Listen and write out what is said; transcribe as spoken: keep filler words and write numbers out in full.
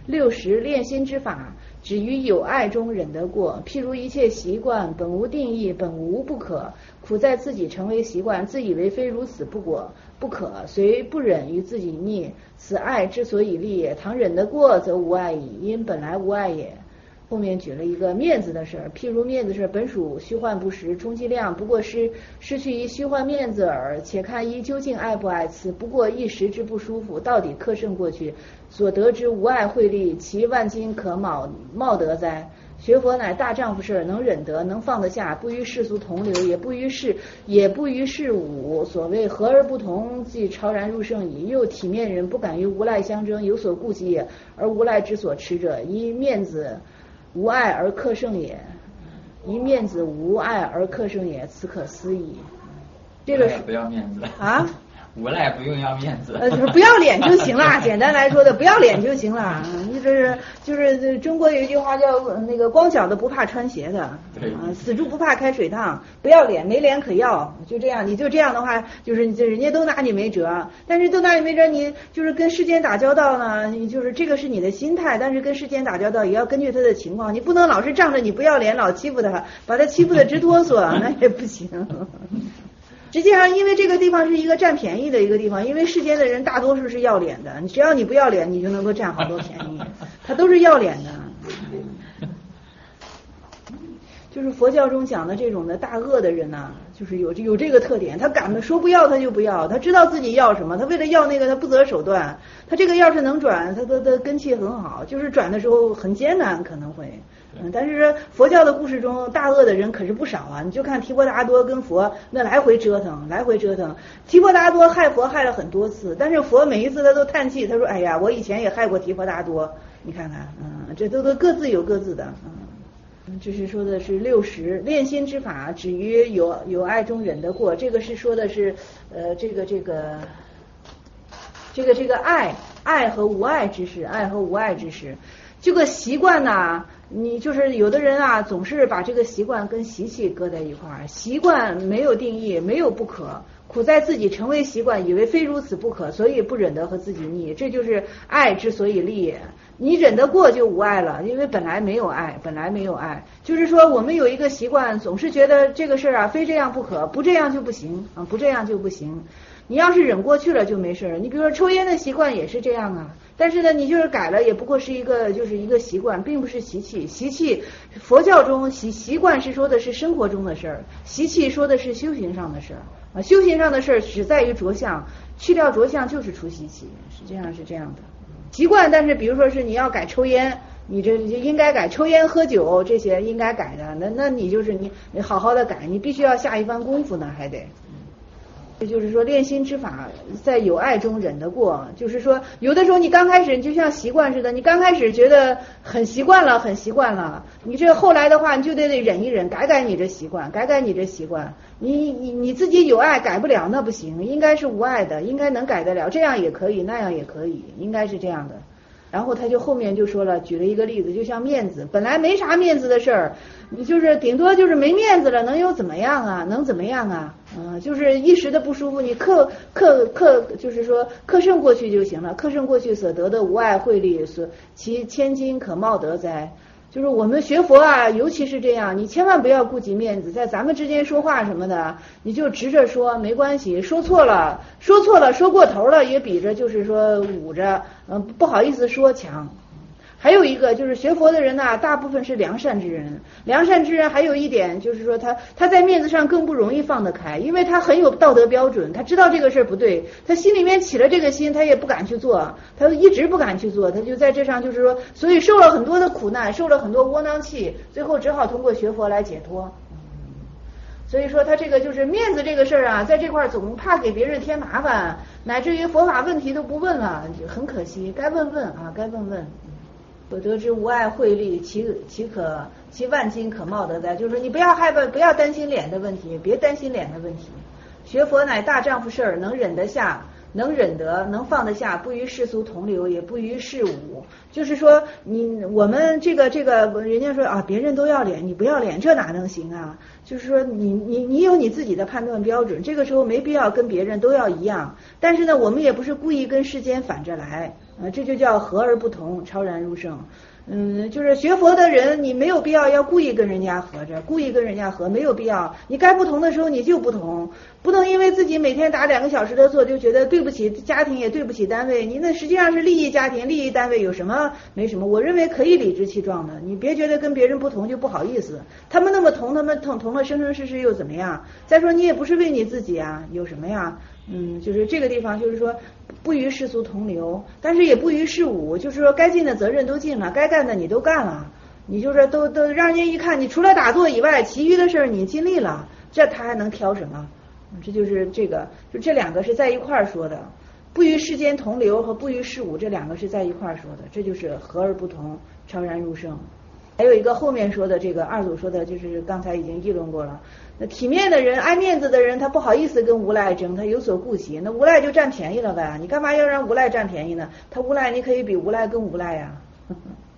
六十练心之法，止于有爱中忍得过。譬如一切习惯，本无定义，本无不可，苦在自己成为习惯，自以为非如此不果不可，虽不忍于自己逆。此爱之所以立也。倘忍得过，则无爱矣，因本来无爱也。后面举了一个面子的事儿，譬如面子事本属虚幻不实，充其量不过失失去一虚幻面子耳。且看一究竟爱不爱，此不过一时之不舒服，到底克胜过去，所得之无爱慧力，其万金可卯冒得哉？学佛乃大丈夫事，能忍得，能放得下，不与世俗同流，也不与世也不与世侮。所谓和而不同，即超然入圣矣。又体面人不敢与无赖相争，有所顾忌也，而无赖之所持者，以面子无爱而克胜也，一面子无爱而克胜也，此可思议。这个是不要面子啊， 无赖不用要面子， 呃，就是不要脸就行了。简单来说的，不要脸就行了。你这是就是中国有一句话叫那个光脚的不怕穿鞋的，啊，死猪不怕开水烫。不要脸，没脸可要，就这样。你就这样的话，就是就人家都拿你没辙。但是都拿你没辙，你就是跟世间打交道呢，你就是这个是你的心态。但是跟世间打交道也要根据他的情况，你不能老是仗着你不要脸老欺负他，把他欺负的直哆嗦，那也不行。实际上，因为这个地方是一个占便宜的一个地方，因为世间的人大多数是要脸的，只要你不要脸，你就能够占好多便宜，他都是要脸的。就是佛教中讲的这种的大恶的人呐、啊，就是有有这个特点，他敢说不要他就不要，他知道自己要什么，他为了要那个他不择手段，他这个要是能转，他的的根气很好，就是转的时候很艰难可能会。嗯，但是佛教的故事中，大恶的人可是不少啊！你就看提婆达多跟佛那来回折腾，来回折腾。提婆达多害佛害了很多次，但是佛每一次他都叹气，他说：“哎呀，我以前也害过提婆达多。”你看看，嗯，这都都各自有各自的，嗯，这是说的是六十练心之法，止于有有爱中忍得过。这个是说的是，呃，这个这个这个这个爱爱和无爱之事，爱和无爱之事。这个习惯呢，你就是有的人啊，总是把这个习惯跟习气搁在一块儿。习惯没有定义，没有不可，苦在自己成为习惯，以为非如此不可，所以不忍得和自己逆。这就是爱之所以立也。你忍得过就无爱了，因为本来没有爱，本来没有爱。就是说，我们有一个习惯，总是觉得这个事儿啊，非这样不可，不这样就不行啊，不这样就不行。你要是忍过去了就没事儿。你比如说抽烟的习惯也是这样啊，但是呢，你就是改了，也不过是一个就是一个习惯，并不是习气。习气，佛教中习习惯是说的是生活中的事儿，习气说的是修行上的事儿啊。修行上的事儿只在于着相，去掉着相就是除习气，实际上是这样的。习惯，但是比如说是你要改抽烟，你这应该改抽烟喝酒这些应该改的，那那你就是你你好好的改，你必须要下一番功夫呢，还得。这就是说练心之法，在有爱中忍得过。就是说，有的时候你刚开始你就像习惯似的，你刚开始觉得很习惯了，很习惯了，你这后来的话，你就得得忍一忍，改改你这习惯，改改你这习惯。你你你自己有爱改不了，那不行，应该是无爱的，应该能改得了，这样也可以，那样也可以，应该是这样的。然后他就后面就说了，举了一个例子，就像面子，本来没啥面子的事儿，你就是顶多就是没面子了，能有怎么样啊？能怎么样啊？嗯、呃，就是一时的不舒服，你克克克，就是说克胜过去就行了，克胜过去所得的无爱慧力，所其千金可冒得哉？就是我们学佛啊，尤其是这样，你千万不要顾及面子，在咱们之间说话什么的，你就直着说，没关系，说错了，说错了，说过头了，也比着就是说捂着，嗯，不好意思说强。还有一个就是学佛的人呐、啊，大部分是良善之人。良善之人还有一点就是说他他在面子上更不容易放得开，因为他很有道德标准，他知道这个事儿不对，他心里面起了这个心，他也不敢去做，他一直不敢去做，他就在这上就是说，所以受了很多的苦难，受了很多窝囊气，最后只好通过学佛来解脱。所以说他这个就是面子这个事儿啊，在这块总怕给别人添麻烦，乃至于佛法问题都不问了，很可惜，该问问啊，该问问。我得知无爱慧力，其其可其万金可冒得哉？就是说你不要害怕，不要担心脸的问题，别担心脸的问题。学佛乃大丈夫事儿，能忍得下，能忍得，能放得下，不与世俗同流，也不与世侮。就是说你我们这个这个，人家说啊，别人都要脸，你不要脸，这哪能行啊？就是说你你你有你自己的判断标准，这个时候没必要跟别人都要一样。但是呢，我们也不是故意跟世间反着来。 呃，这就叫和而不同，超然入圣。嗯，就是学佛的人，你没有必要要故意跟人家合着，故意跟人家合，没有必要。你该不同的时候你就不同，不能因为自己每天打两个小时的坐就觉得对不起家庭也对不起单位，你那实际上是利益家庭利益单位，有什么没什么，我认为可以理直气壮的。你别觉得跟别人不同就不好意思，他们那么同，他们同同了生生世世又怎么样？再说你也不是为你自己啊，有什么呀？嗯，就是这个地方，就是说不与世俗同流，但是也不与世无，就是说该尽的责任都尽了，该干的你都干了，你就是都都让人家一看，你除了打坐以外，其余的事儿你尽力了，这他还能挑什么？这就是这个，就这两个是在一块儿说的，不与世间同流和不与世无这两个是在一块儿说的，这就是和而不同，超然入圣。还有一个后面说的这个二祖说的，就是刚才已经议论过了。那体面的人、爱面子的人，他不好意思跟无赖争，他有所顾忌。那无赖就占便宜了呗，你干嘛要让无赖占便宜呢？他无赖，你可以比无赖更无赖呀。